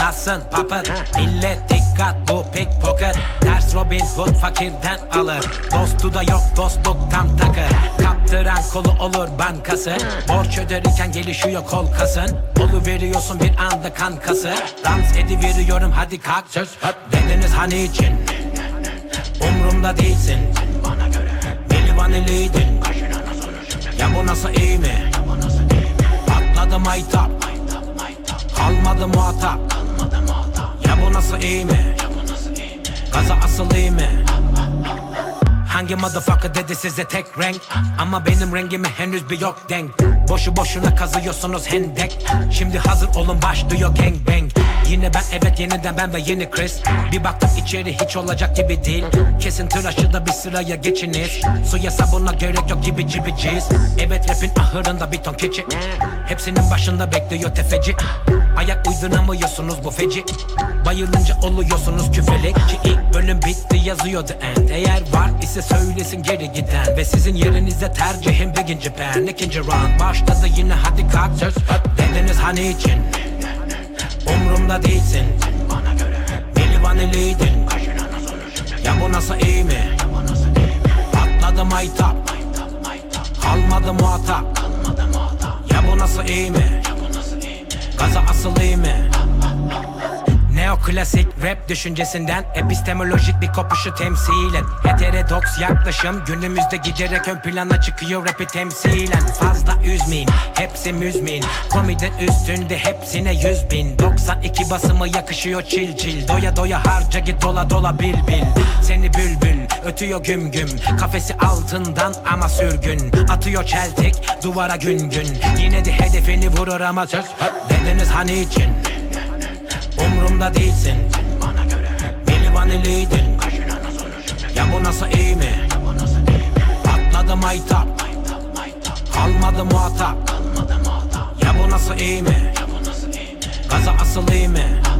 Dustin Puppet. Millet dikkat, bu pickpocket. Ters Robin Hood fakirden alır. Dostu da yok, dostluk tam takır. Kaptıran kolu olur bankası. Borç öderken gelişiyor kol kasın. Oluveriyorsun bir anda kankası. Dans ediveriyorum hadi kalk söz. Dediniz hani için umrumda değilsin. Bana göre deli vaniliydin. Ya bu nasıl iyi mi? Patladı maytap, kalmadı muhatap. Ya bu nasıl iyi mi? Gaza asıl iyi mi? Hangi motherfucker dedi size tek renk? Ama benim rengime henüz bir yok denk. Boşu boşuna kazıyorsunuz hendek. Şimdi hazır olun başlıyor gangbang. Yine ben evet yeniden ben ve yeni Chris. Bir baktım içeri hiç olacak gibi değil. Kesin tıraşı da bir sıraya geçiniz. Suya sabuna gerek yok gibi cibiciz. Evet rapin ahırında bir ton keçi. Hepsinin başında bekliyor tefeci. Ayak uyduramıyorsunuz bu feci. Bayılınca oluyorsunuz küfelik. Ki ilk bölüm bitti yazıyor the end. Eğer var ise söylesin geri giden. Ve sizin yerinizde tercihim birinci ben. İkinci round başladı yine hadi kalk söz. Dediniz hani için umrumda değilsin. Bana göre deli vaniliydin. Ya bu nasıl iyi mi? Patladı maytap, kalmadı muhatap. Ya bu nasıl iyi mi? Gaza asıl iyi mi? Neoklasik rap düşüncesinden epistemolojik bir kopuşu temsilen. Heterodoks yaklaşım günümüzde giderek ön plana çıkıyor rapi temsilen. Fazla üzmeyin, hepsi müzmin. Komiden üstünde hepsine 100.000. 92 basımı yakışıyor çil çil. Doya doya harca git dola dola bil bil. Seni bülbül ötüyor güm güm. Kafesi altından ama sürgün. Atıyor çeltik duvara gün gün. Yine de hedefini vurur ama söz. Dediniz hani için umrumda değilsin. Bana göre deli vaniliydin. Ya bu nasıl iyi mi? Patladı maytap, kalmadı muhatap. Ya bu nasıl iyi mi? Gaza asıl iyi mi?